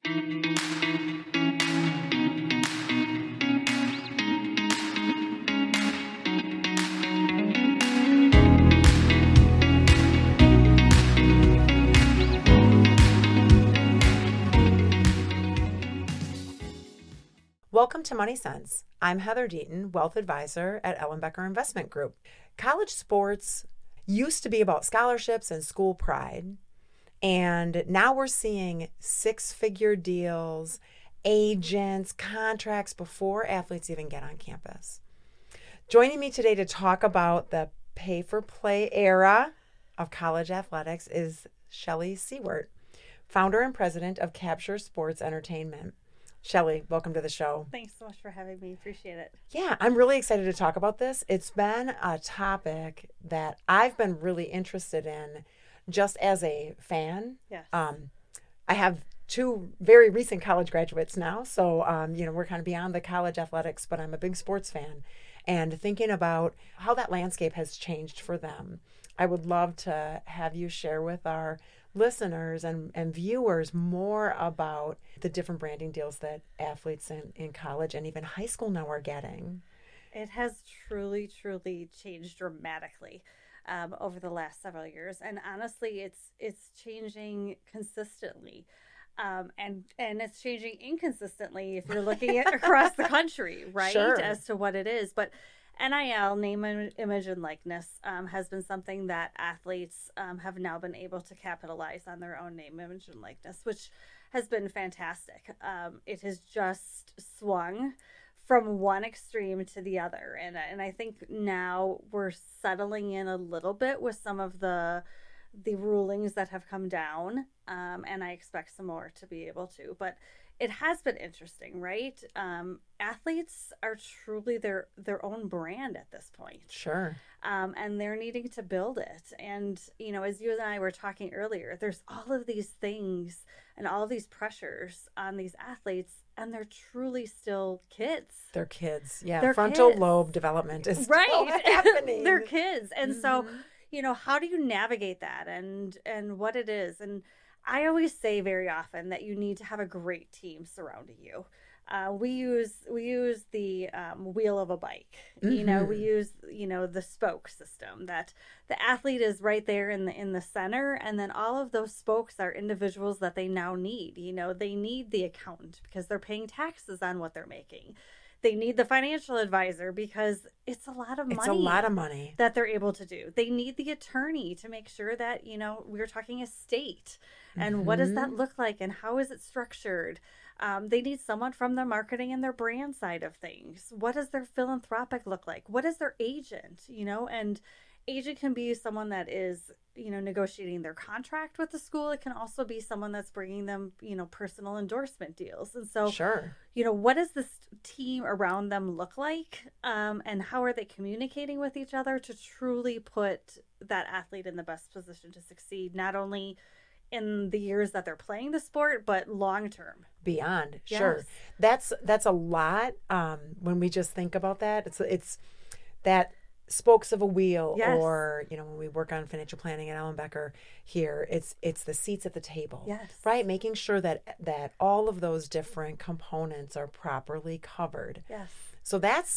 Welcome to Money Sense. I'm Heather Deaton, Wealth Advisor at Ellenbecker Investment Group. College sports used to be about scholarships and school pride, and now we're seeing six-figure deals, agents, contracts before athletes even get on campus. Joining me today to talk about the pay-for-play era of college athletics is Shelly Seward, founder and president of Capture Sports Entertainment. Shelly, welcome to the show. Thanks so much for having me. Appreciate it. Yeah, I'm really excited to talk about this. It's been a topic that I've been really interested in just as a fan. Yes. I have two very recent college graduates now, so we're kind of beyond the college athletics, but I'm a big sports fan. And thinking about how that landscape has changed for them, I would love to have you share with our listeners and viewers more about the different branding deals that athletes in college and even high school now are getting. It has truly changed dramatically over the last several years, and honestly, it's changing consistently, and it's changing inconsistently if you're looking at across the country, right? Sure. As to what it is, but NIL, name, image, and likeness, has been something that athletes have now been able to capitalize on their own name, image, and likeness, which has been fantastic. It has just swung from one extreme to the other, and I think now we're settling in a little bit with some of the rulings that have come down, and I expect some more to be able to, but it has been interesting, right? Athletes are truly their own brand at this point. Sure. And they're needing to build it. And, as you and I were talking earlier, there's all of these things and all of these pressures on these athletes, and they're truly still kids. They're kids. Yeah. They're Frontal kids. lobe development is right. still happening. They're kids. And so, how do you navigate that and what it is? And I always say very often that you need to have a great team surrounding you. We use the wheel of a bike. Mm-hmm. We use the spoke system, that the athlete is right there in the center, and then all of those spokes are individuals that they now need. They need the accountant because they're paying taxes on what they're making. They need the financial advisor because it's a lot of money. It's a lot of money that they're able to do. They need the attorney to make sure that, we're talking estate and what does that look like and how is it structured? They need someone from the marketing and their brand side of things. What does their philanthropic look like? What is their agent? And agent can be someone that is, negotiating their contract with the school. It can also be someone that's bringing them, personal endorsement deals. And so, Sure. What does this team around them look like? And how are they communicating with each other to truly put that athlete in the best position to succeed, not only in the years that they're playing the sport, but long term. Beyond. Yes. Sure. That's a lot. When we just think about that, it's that spokes of a wheel. Yes. Or, when we work on financial planning at Ellenbecker here, it's the seats at the table. Yes. Right? Making sure that all of those different components are properly covered. Yes. So that's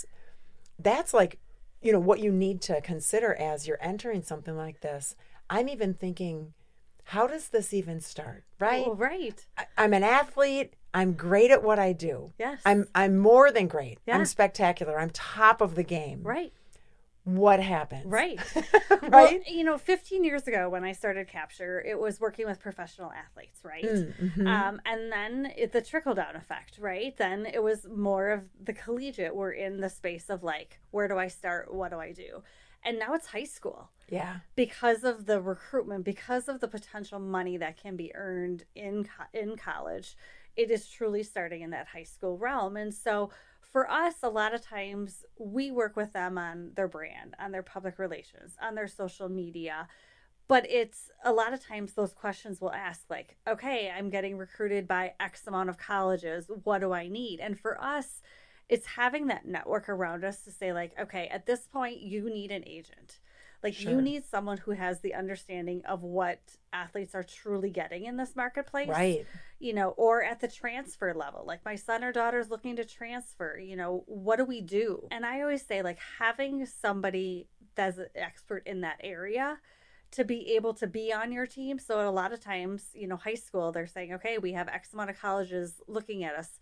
like, what you need to consider as you're entering something like this. I'm even thinking, how does this even start? Right? Oh, right. I'm an athlete. I'm great at what I do. Yes. I'm more than great. Yeah. I'm spectacular. I'm top of the game. Right. What happens? Right. Right? Well, 15 years ago when I started Capture, it was working with professional athletes, right? Mm-hmm. And then the trickle-down effect, right? Then it was more of the collegiate. We're in the space of like, where do I start? What do I do? And now it's high school. Yeah. Because of the recruitment, because of the potential money that can be earned in college, it is truly starting in that high school realm. And so for us, a lot of times we work with them on their brand, on their public relations, on their social media. But it's a lot of times those questions will ask like, okay, I'm getting recruited by X amount of colleges. What do I need? And for us, it's having that network around us to say like, okay, at this point, you need an agent. Like Sure. you need someone who has the understanding of what athletes are truly getting in this marketplace. Right. You know, or at the transfer level. Like my son or daughter is looking to transfer, you know, what do we do? And I always say like having somebody that's an expert in that area to be able to be on your team. So a lot of times, you know, high school, they're saying, okay, we have X amount of colleges looking at us.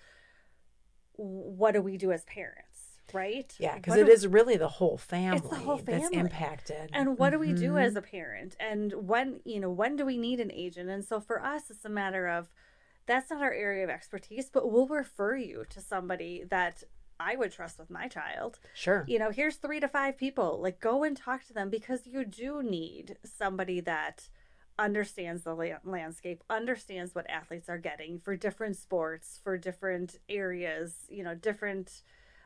What do we do as parents? Right? Yeah, because it is really the whole family, it's the whole family that's impacted. And what do we do as a parent? And when, you know, when do we need an agent? And so for us, it's a matter of that's not our area of expertise, but we'll refer you to somebody that I would trust with my child. Sure. You know, here's 3 to 5 people. Like, go and talk to them because you do need somebody that understands the landscape, understands what athletes are getting for different sports, for different areas, you know, different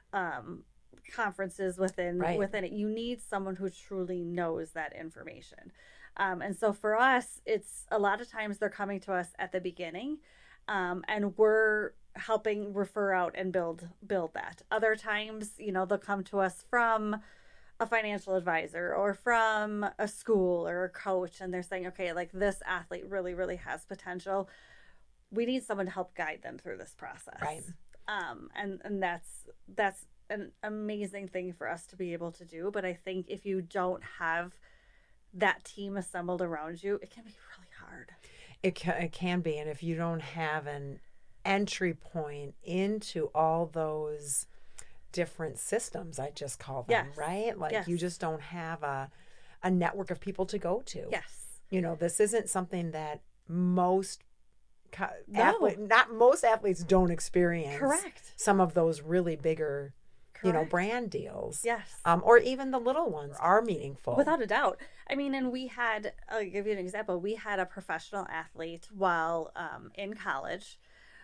conferences within it. You need someone who truly knows that information. And so for us, it's a lot of times they're coming to us at the beginning, and we're helping refer out and build that. Other times, you know, they'll come to us from a financial advisor or from a school or a coach, and they're saying, okay, like this athlete really, really has potential. We need someone to help guide them through this process. Right. And that's an amazing thing for us to be able to do. But I think if you don't have that team assembled around you, it can be really hard. It can be. And if you don't have an entry point into all those different systems, I just call them, right? Like you just don't have a network of people to go to. Yes. You know, this isn't something that most not most athletes don't experience. Correct. Some of those really bigger, you know, brand deals. Yes. Or even the little ones are meaningful. Without a doubt. I mean, and I'll give you an example. We had a professional athlete while in college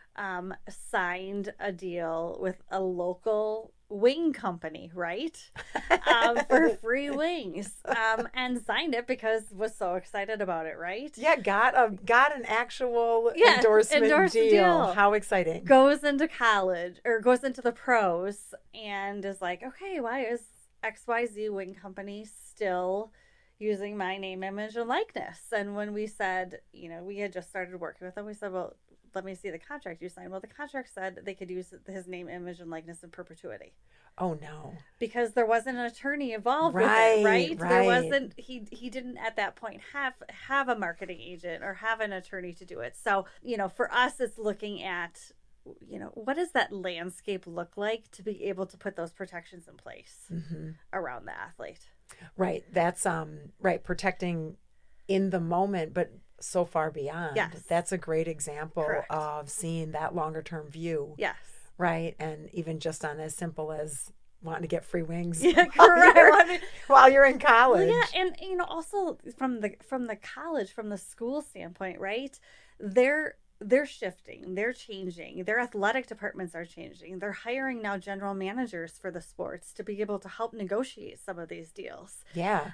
signed a deal with a local wing company, right? For free wings, and signed it because was so excited about it, right? Yeah, got an actual endorsement deal. How exciting. Goes into college or goes into the pros and is like, okay, why is XYZ wing company still using my name, image, and likeness? And when we said, you know, we had just started working with them, we said, well, let me see the contract you signed. Well, the contract said they could use his name, image, and likeness in perpetuity. Oh, no. Because there wasn't an attorney involved with it, right? There wasn't, he didn't at that point have a marketing agent or have an attorney to do it. So, you know, for us, it's looking at, you know, what does that landscape look like to be able to put those protections in place around the athlete? Right. That's, right. Protecting in the moment, but so far beyond. Yes. That's a great example of seeing that longer term view. Yes. Right. And even just on as simple as wanting to get free wings. Yeah, correct. While you're in college. Well, yeah, and you know, also from the college, from the school standpoint, right? They're shifting, they're changing, their athletic departments are changing. They're hiring now general managers for the sports to be able to help negotiate some of these deals. Yeah.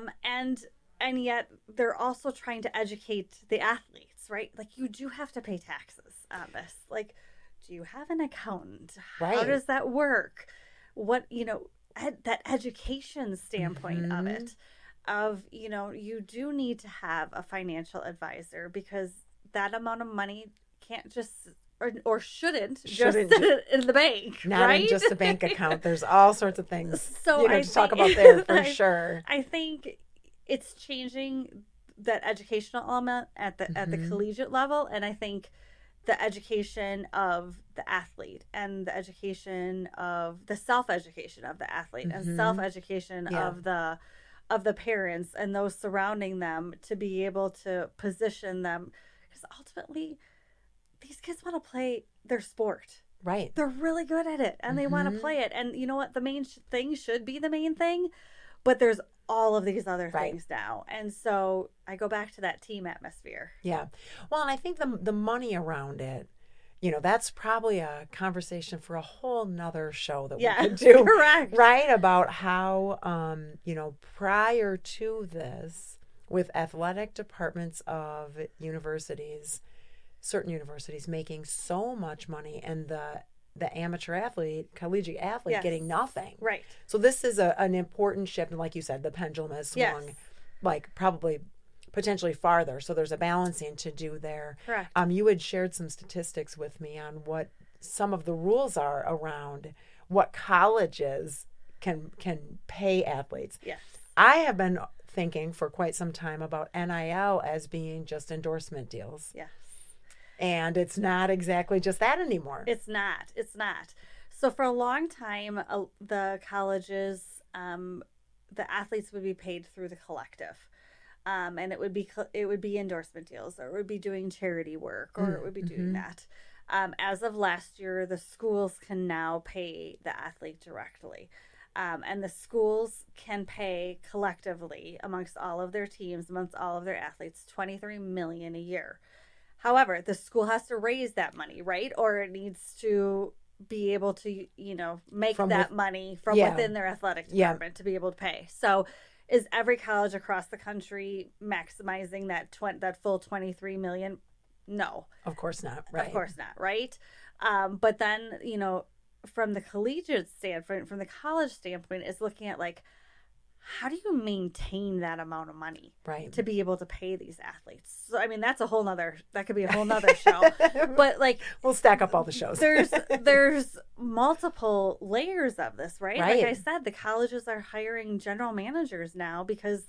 And yet they're also trying to educate the athletes, right? Like you do have to pay taxes on this. Like, do you have an accountant? Right. How does that work? What, you know, that education standpoint of it, of, you know, you do need to have a financial advisor because that amount of money can't just or shouldn't just sit in the bank, not right? in just a bank account. There's all sorts of things to talk about there for sure. I think it's changing that educational element at the collegiate level, and I think the education of the athlete and the education of the self-education of the athlete and self-education of the parents and those surrounding them to be able to position them, because ultimately these kids want to play their sport. Right. They're really good at it and they want to play it. And you know what? The main thing should be the main thing, but there's all of these other things now. And so I go back to that team atmosphere. Yeah. Well, and I think the money around it, you know, that's probably a conversation for a whole nother show that we could do. Correct. Right? About how, you know, prior to this, with athletic departments of universities, certain universities making so much money, and the the amateur athlete, collegiate athlete Yes. getting nothing. Right. So this is an important shift. And like you said, the pendulum has swung Yes. like probably potentially farther. So there's a balancing to do there. Correct. You had shared some statistics with me on what some of the rules are around what colleges can pay athletes. Yes. I have been thinking for quite some time about NIL as being just endorsement deals. Yes. And it's not exactly just that anymore. It's not. It's not. So for a long time, the colleges, the athletes would be paid through the collective, and it would be endorsement deals, or it would be doing charity work, or it would be doing that. As of last year, the schools can now pay the athlete directly. And the schools can pay collectively amongst all of their teams, amongst all of their athletes, $23 million a year. However, the school has to raise that money, right? Or it needs to be able to, make money from within their athletic department to be able to pay. So is every college across the country maximizing that full $23 million? No. Of course not. Right. Of course not. Right. But then, from the collegiate standpoint, from the college standpoint, is looking at like, how do you maintain that amount of money to be able to pay these athletes? So, I mean, that could be a whole nother show, but like, we'll stack up all the shows. there's multiple layers of this, right? Right. Like I said, the colleges are hiring general managers now because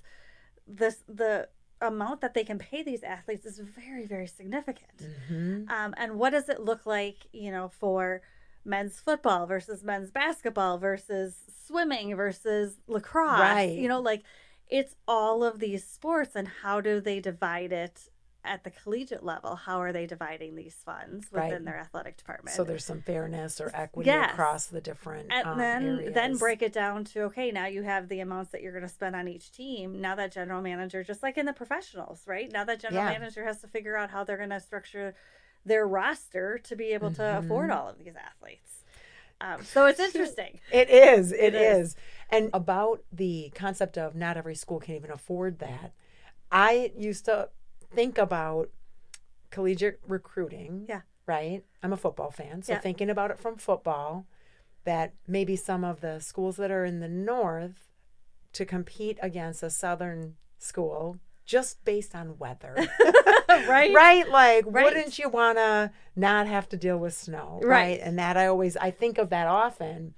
the amount that they can pay these athletes is very, very significant. And what does it look like, for men's football versus men's basketball versus swimming versus lacrosse? Right. It's all of these sports, and how do they divide it at the collegiate level? How are they dividing these funds within their athletic department? So there's some fairness or equity across the different areas. Then break it down to, okay, now you have the amounts that you're going to spend on each team. Now that general manager, just like in the professionals, right? Now that general manager has to figure out how they're going to structure their roster to be able to afford all of these athletes. So it's interesting. It is. And about the concept of not every school can even afford that, I used to think about collegiate recruiting. Yeah. Right? I'm a football fan. So thinking about it from football, that maybe some of the schools that are in the north to compete against a southern school just based on weather. Right? Like, wouldn't you want to not have to deal with snow? Right. And that I think of that often.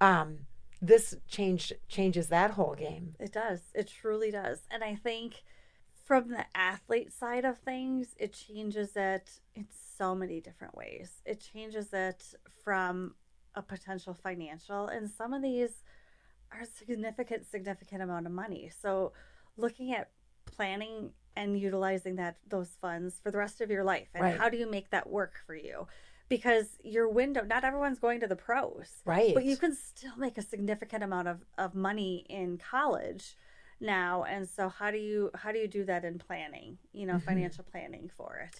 This changes that whole game. It does. It truly does. And I think from the athlete side of things, it changes it in so many different ways. It changes it from a potential financial, and some of these are significant amount of money. So looking at planning and utilizing those funds for the rest of your life, and how do you make that work for you? Because your window, not everyone's going to the pros, right? But you can still make a significant amount of money in college now. And so how do you do that in planning, financial planning for it?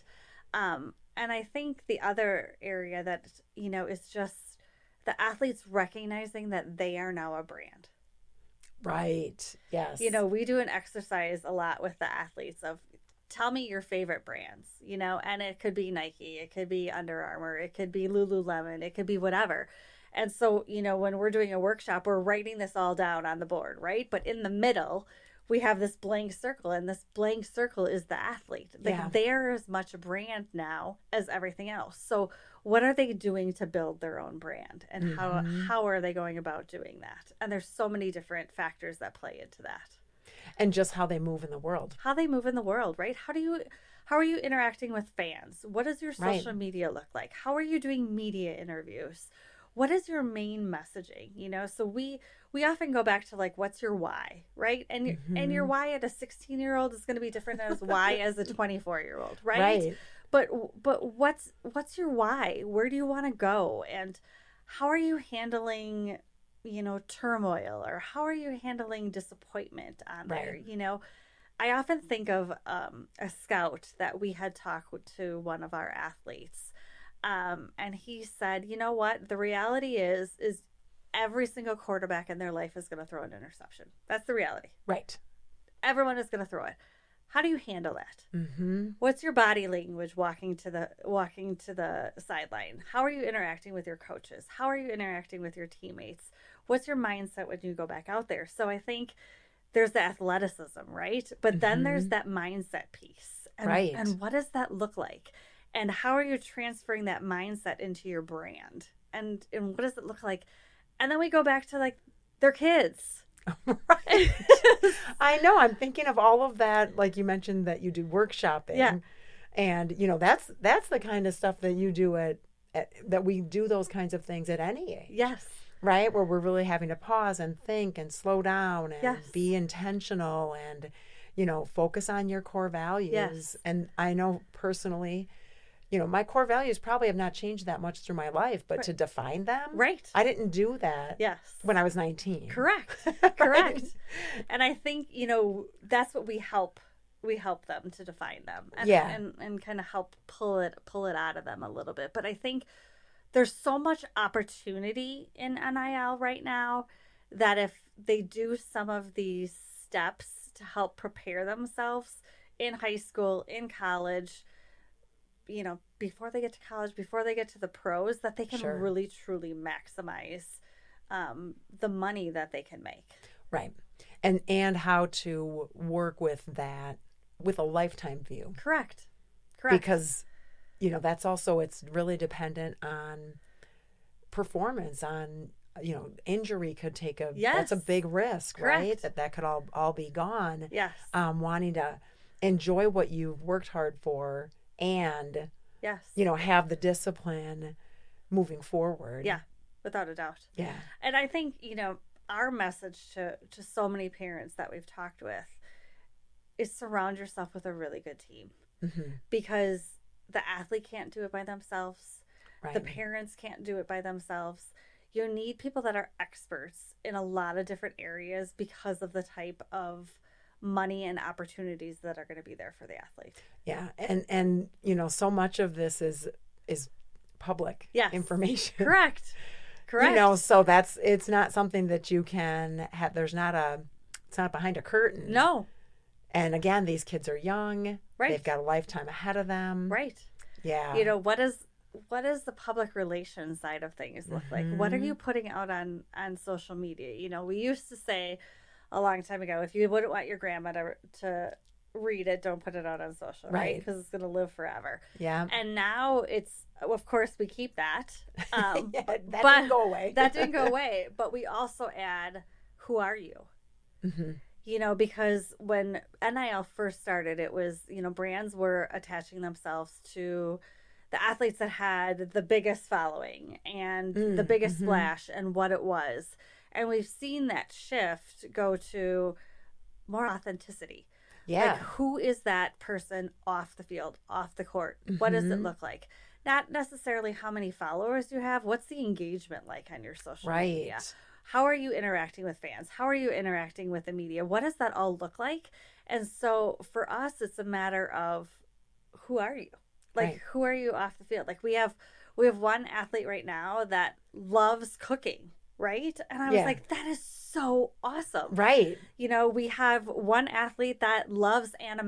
And I think the other area that, is just the athletes recognizing that they are now a brand. Right. Yes. We do an exercise a lot with the athletes of, tell me your favorite brands, and it could be Nike, it could be Under Armour, it could be Lululemon, it could be whatever. And so, when we're doing a workshop, we're writing this all down on the board, right? But in the middle, we have this blank circle, and this blank circle is the athlete. They're as much a brand now as everything else. So what are they doing to build their own brand, and how are they going about doing that? And there's so many different factors that play into that. And just how they move in the world. How they move in the world, right? How are you interacting with fans? What does your social media look like? How are you doing media interviews? What is your main messaging? So we often go back to like, what's your why, right? And and your why at a 16-year-old is going to be different than why as a 24-year-old, right? Right. But what's your why? Where do you want to go? And how are you handling, turmoil, or how are you handling disappointment on there? I often think of a scout that we had talked to one of our athletes. And he said, you know what? The reality is every single quarterback in their life is going to throw an interception. That's the reality. Right. Everyone is going to throw it. How do you handle that? Mm-hmm. What's your body language walking to the sideline? How are you interacting with your coaches? How are you interacting with your teammates? What's your mindset when you go back out there? So I think there's the athleticism, right? But then there's that mindset piece. And, Right. And what does that look like? And how are you transferring that mindset into your brand? And what does it look like? And then we go back to like their kids. Right. I know. I'm thinking of all of that. Like you mentioned that you do workshopping. Yeah. And, you know, that's the kind of stuff that you do that we do those kinds of things at any age. Yes. Right? Where we're really having to pause and think and slow down and Yes. be intentional and, you know, focus on your core values. Yes. And I know personally, you know, my core values probably have not changed that much through my life, but to define them, Right. I didn't do that Yes. when I was 19. Correct. Right? Correct. And I think, you know, that's what we help them to define them and, Yeah. and kind of help pull it out of them a little bit. But I think there's so much opportunity in NIL right now that if they do some of these steps to help prepare themselves in high school, in college, you know, before they get to college, before they get to the pros, that they can Sure. really truly maximize the money that they can make. Right. And how to work with that with a lifetime view. Correct. Correct. Because, you know, that's also, it's really dependent on performance, on, you know, injury could take that's a Yes. big risk, right? Correct. That could all be gone. Yes. Wanting to enjoy what you've worked hard for and, Yes. you know, have the discipline moving forward. Yeah, without a doubt. Yeah. And I think, you know, our message to so many parents that we've talked with is surround yourself with a really good team, Mm-hmm. because the athlete can't do it by themselves. Right. The parents can't do it by themselves. You need people that are experts in a lot of different areas because of the type of money and opportunities that are going to be there for the athlete. Yeah. And you know, so much of this is public Yes. information. Correct. Correct. You know, so it's not something that you can have. It's not behind a curtain. No. And again, these kids are young. Right. They've got a lifetime ahead of them. Right. Yeah. You know, what is the public relations side of things look like? What are you putting out on social media? You know, we used to say a long time ago, if you wouldn't want your grandma to read it, don't put it out on social, right? Because it's going to live forever. Yeah. And now it's, of course, we keep that. Yeah, that but didn't go away. That didn't go away. But we also add, who are you? Mm-hmm. You know, because when NIL first started, it was, you know, brands were attaching themselves to the athletes that had the biggest following and the biggest splash and what it was. And we've seen that shift go to more authenticity. Yeah. Like, who is that person off the field, off the court? What does it look like? Not necessarily how many followers you have. What's the engagement like on your social media? Right. How are you interacting with fans? How are you interacting with the media? What does that all look like? And so for us, it's a matter of, who are you? Like, Right. who are you off the field? Like, we have one athlete right now that loves cooking, right? And I was Yeah. like, that is so awesome. Right. You know, we have one athlete that loves anime.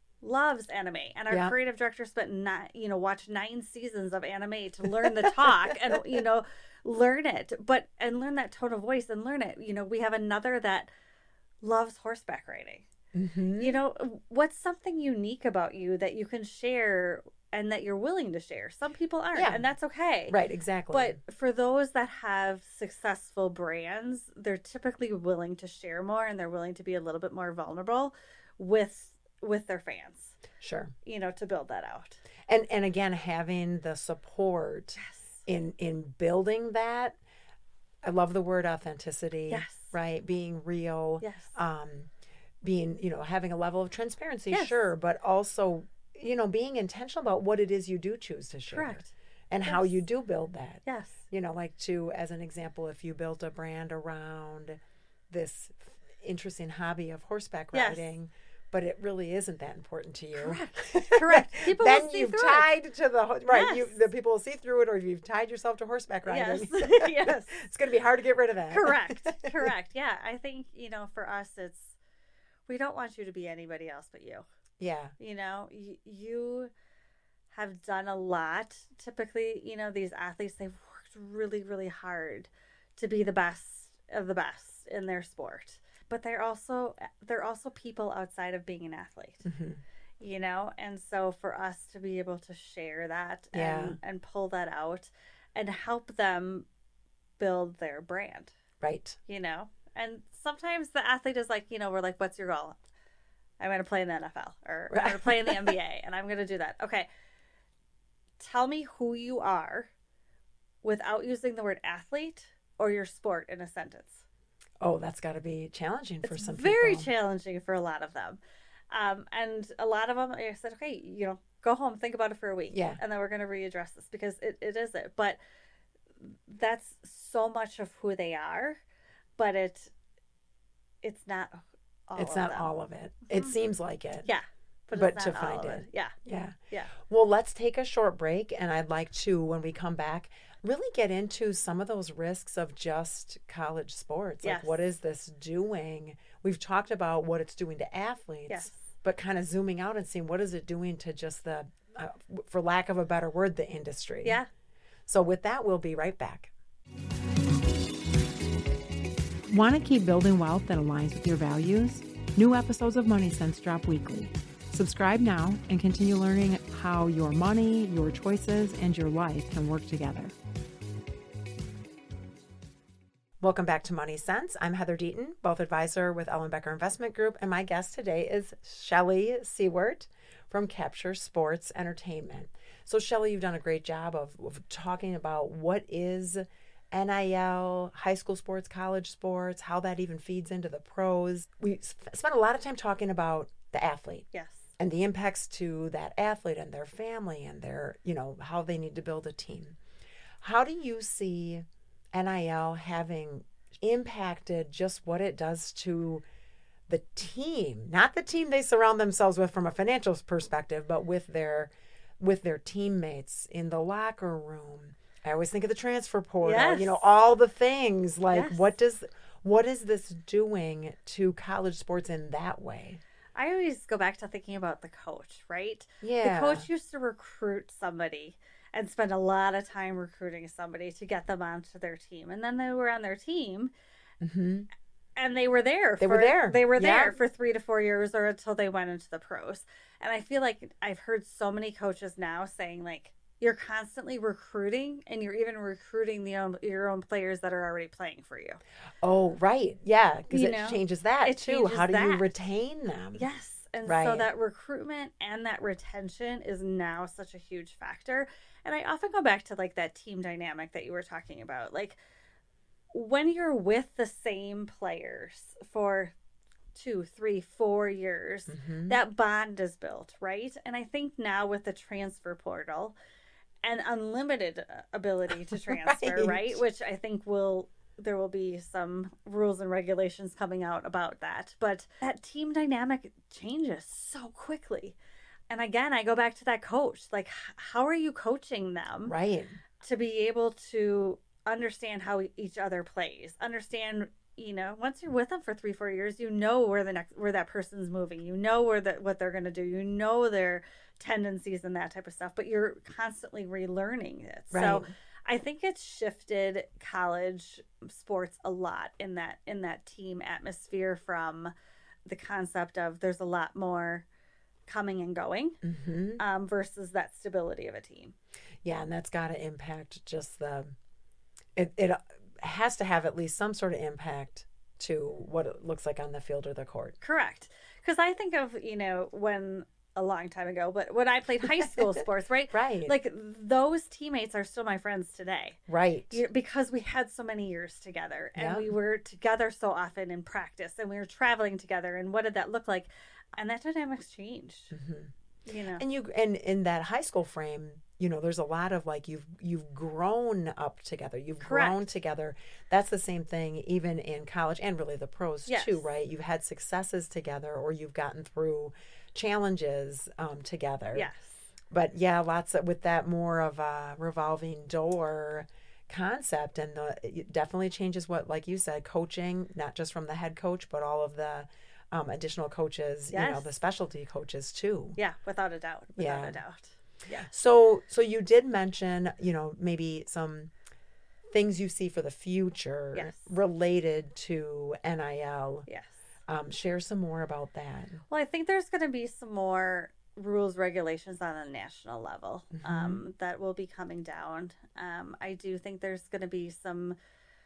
And our Yeah. creative director watched 9 seasons of anime to learn the talk and, you know, learn it, and learn that tone of voice and learn it. You know, we have another that loves horseback riding. Mm-hmm. You know, what's something unique about you that you can share and that you're willing to share? Some people aren't, Yeah. and that's okay. Right. Exactly. But for those that have successful brands, they're typically willing to share more, and they're willing to be a little bit more vulnerable with their fans, sure. you know, to build that out. And again, having the support in building that. I love the word authenticity. Yes. Right. Being real. Yes. Being, you know, having a level of transparency, Yes. sure, but also, you know, being intentional about what it is you do choose to share. Correct. And how Yes. you do build that. Yes. You know, like as an example, if you built a brand around this interesting hobby of horseback Yes. riding, but it really isn't that important to you. Correct. Correct. People then will see you've through tied to the Yes. the people will see through it, or you've tied yourself to horseback Yes. riding. Yes. It's going to be hard to get rid of that. Correct. Correct. Yeah. I think, you know, for us, we don't want you to be anybody else but you. Yeah. You have done a lot. Typically, these athletes, they've worked really, really hard to be the best of the best in their sport. But they're also people outside of being an athlete. And so for us to be able to share that and pull that out and help them build their brand. Right. And sometimes the athlete is like, we're like, what's your goal? I'm going to play in the NFL or I'm going to play in the NBA and I'm going to do that. Okay. Tell me who you are without using the word athlete or your sport in a sentence. Oh, that's got to be challenging for some people. Very challenging for a lot of them. And a lot of them, I said, okay, go home, think about it for a week. Yeah. And then we're going to readdress this because it is it. But that's so much of who they are, but it's not all it's of not them. all of it. It seems like it. Yeah. But to find it. Yeah. Yeah. Yeah. Well, let's take a short break. And I'd like to, when we come back, really get into some of those risks of just college sports. Yes. Like, what is this doing? We've talked about what it's doing to athletes, Yes. but kind of zooming out and seeing what is it doing to just the, for lack of a better word, the industry. Yeah. So with that, we'll be right back. Want to keep building wealth that aligns with your values? New episodes of Money Sense drop weekly. Subscribe now and continue learning how your money, your choices, and your life can work together. Welcome back to Money Sense. I'm Heather Deaton, wealth advisor with Ellenbecker Investment Group, and my guest today is Shelly Seward from Capture Sports Entertainment. So, Shelly, you've done a great job of talking about what is NIL, high school sports, college sports, how that even feeds into the pros. We spent a lot of time talking about the athlete. Yes. And the impacts to that athlete and their family and their, how they need to build a team. How do you see NIL having impacted just what it does to the team? Not the team they surround themselves with from a financial perspective, but with their teammates in the locker room. I always think of the transfer portal, Yes. all the things. Like, Yes. what is this doing to college sports in that way? I always go back to thinking about the coach, right? Yeah. The coach used to recruit somebody and spend a lot of time recruiting somebody to get them onto their team. And then they were on their team and they were there. They were there for 3 to 4 years or until they went into the pros. And I feel like I've heard so many coaches now saying, like, you're constantly recruiting and you're even recruiting your own players that are already playing for you. Oh, right. Yeah, because it changes that it too. changes How do you that. retain them? Yes. And Right. so that recruitment and that retention is now such a huge factor. And I often go back to like that team dynamic that you were talking about. Like when you're with the same players for 2, 3, 4 years, that bond is built, right? And I think now with the transfer portal and unlimited ability to transfer, right? Which I think there will be some rules and regulations coming out about that. But that team dynamic changes so quickly. And again, I go back to that coach. Like, how are you coaching them? Right. To be able to understand how each other plays, understand, once you're with them for 3, 4 years, where that person's moving, what they're going to do, their tendencies and that type of stuff, but you're constantly relearning it. Right. So I think it's shifted college sports a lot in that team atmosphere from the concept of there's a lot more coming and going versus that stability of a team. Yeah, and that's got to impact just it has to have at least some sort of impact to what it looks like on the field or the court. Correct. Because I think of, when a long time ago, but when I played high school sports, right? Right. Like those teammates are still my friends today. Right. Because we had so many years together and Yeah. we were together so often in practice and we were traveling together. And what did that look like? And that dynamic's changed. And and in that high school frame, there's a lot of like you've grown up together. You've grown together. That's the same thing even in college and really the pros too, right? You've had successes together or you've gotten through challenges together. Yes. But yeah, with that more of a revolving door concept, and it definitely changes what, like you said, coaching, not just from the head coach, but all of the additional coaches, you know, Yes. the specialty coaches too. Yeah, without a doubt. Without Yeah. a doubt. Yeah. So you did mention, you know, maybe some things you see for the future Yes. related to NIL. Yes. Share some more about that. Well, I think there's going to be some more rules, regulations on a national level that will be coming down. I do think there's going to be some,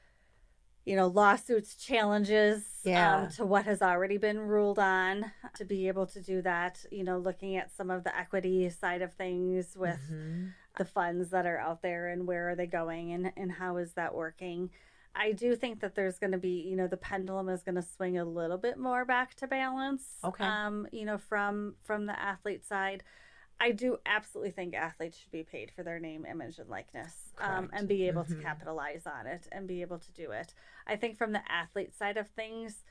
you know, lawsuits, challenges to what has already been ruled on to be able to do that, you know, looking at some of the equity side of things with the funds that are out there and where are they going and how is that working. I do think that there's going to be, you know, the pendulum is going to swing a little bit more back to balance. Okay. You know, from the athlete side. I do absolutely think athletes should be paid for their name, image, and likeness, Correct. and be able to capitalize on it and be able to do it. I think from the athlete side of things,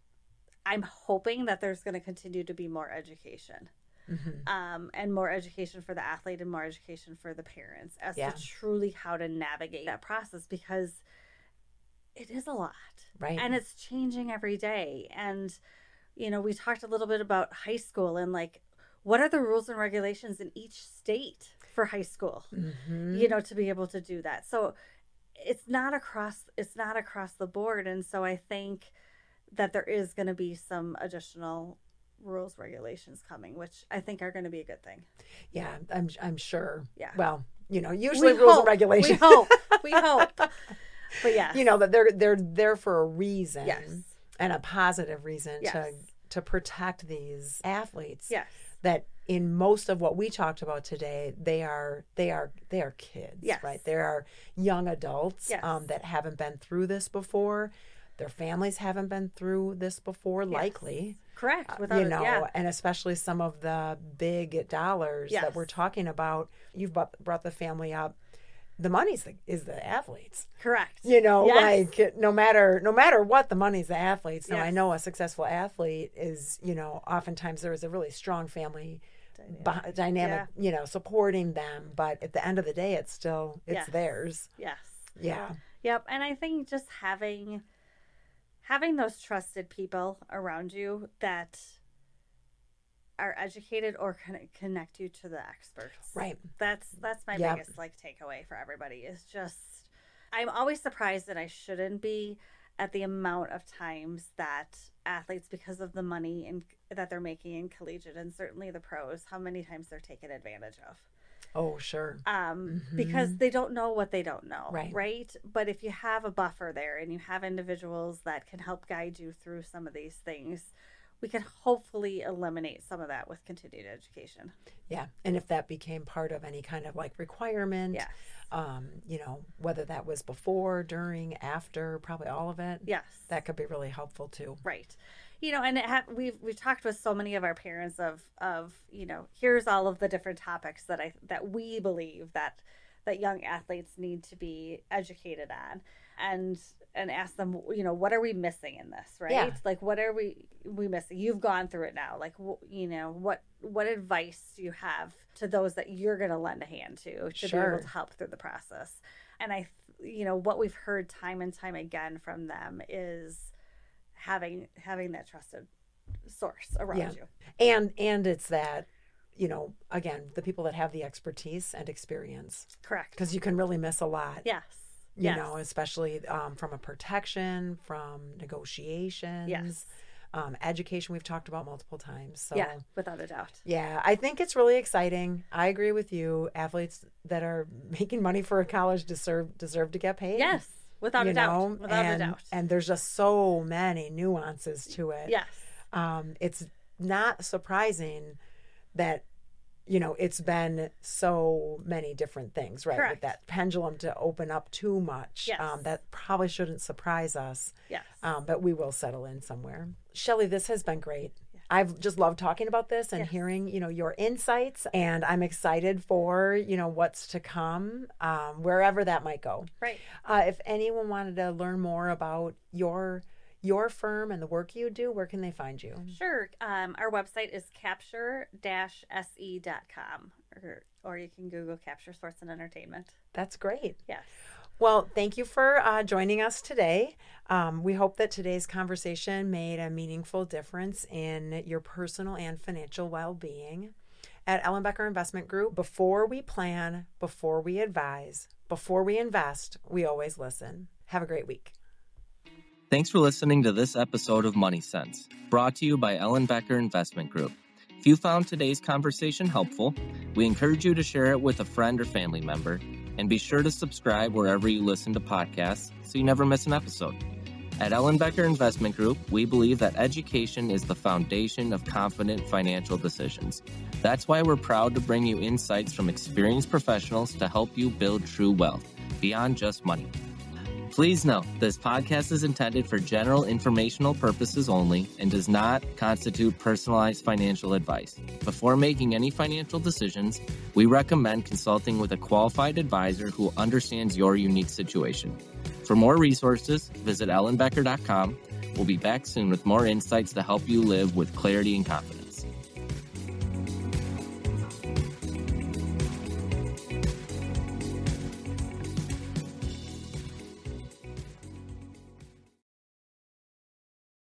I'm hoping that there's going to continue to be more education. And more education for the athlete and more education for the parents as to truly how to navigate that process, because it is a lot. Right. And it's changing every day. And, you know, we talked a little bit about high school and like, what are the rules and regulations in each state for high school, you know, to be able to do that. So it's not across the board. And so I think that there is going to be some additional rules, regulations coming, which I think are going to be a good thing. Yeah, I'm sure. Yeah. Well, you know, usually We rules hope. and regulations. We hope. But yeah. You know, that they're there for a reason. Yes. And a positive reason Yes. to protect these athletes. Yes. That in most of what we talked about today, they are kids, Yes. right? They are young adults Yes. that haven't been through this before. Their families haven't been through this before, likely. Correct. You know, and especially some of the big dollars that we're talking about. You've brought the family up. The money's is the athletes. Correct. You know, Yes. like no matter what, the money's the athletes. Now, I Yes. know a successful athlete is, you know, oftentimes there is a really strong family dynamic, you know, supporting them. But at the end of the day, it's Yes. theirs. Yes. Yeah. Yep. And I think just having those trusted people around you that are educated or connect you to the experts. Right. That's my Yep. biggest like takeaway for everybody is just I'm always surprised that I shouldn't be at the amount of times that athletes, because of the money that they're making in collegiate and certainly the pros, how many times they're taken advantage of. Oh, sure. Because they don't know what they don't know, Right. right? But if you have a buffer there and you have individuals that can help guide you through some of these things, we can hopefully eliminate some of that with continued education. Yeah. And if that became part of any kind of like requirement, Yes. you know, whether that was before, during, after, probably all of it. Yes. That could be really helpful too. Right. You know, and we've talked with so many of our parents of you know, here's all of the different topics that we believe that young athletes need to be educated on, and ask them, you know, what are we missing in this, right? Yeah. Like, what are we missing? You've gone through it now. Like, you know, what advice do you have to those that you're going to lend a hand to be Sure. able to help through the process? And you know, what we've heard time and time again from them is having that trusted source around you. And it's that, you know, again, the people that have the expertise and experience, Correct. because you can really miss a lot. Yes. You know, especially from a protection, from negotiations, Yes. Education we've talked about multiple times. So Yeah, without a doubt. yeah, I think it's really exciting. I agree with you. Athletes that are making money for a college deserve to get paid. Yes, without a doubt. Without a doubt. And there's just so many nuances to it. Yes. It's not surprising that, you know, it's been so many different things, right? Correct. With that pendulum to open up too much. Yes. That probably shouldn't surprise us. Yes. But we will settle in somewhere. Shelley, this has been great. I've just loved talking about this and Yes. hearing, you know, your insights, and I'm excited for, you know, what's to come, wherever that might go. Right. If anyone wanted to learn more about your firm and the work you do, where can they find you? Sure. Our website is capture-se.com, or you can Google Capture Sports and Entertainment. That's great. Yes. Well, thank you for joining us today. We hope that today's conversation made a meaningful difference in your personal and financial well-being. At Ellenbecker Investment Group, before we plan, before we advise, before we invest, we always listen. Have a great week. Thanks for listening to this episode of Money Sense, brought to you by Ellenbecker Investment Group. If you found today's conversation helpful, we encourage you to share it with a friend or family member, and be sure to subscribe wherever you listen to podcasts so you never miss an episode. At Ellenbecker Investment Group, we believe that education is the foundation of confident financial decisions. That's why we're proud to bring you insights from experienced professionals to help you build true wealth beyond just money. Please note, this podcast is intended for general informational purposes only and does not constitute personalized financial advice. Before making any financial decisions, we recommend consulting with a qualified advisor who understands your unique situation. For more resources, visit ellenbecker.com. We'll be back soon with more insights to help you live with clarity and confidence.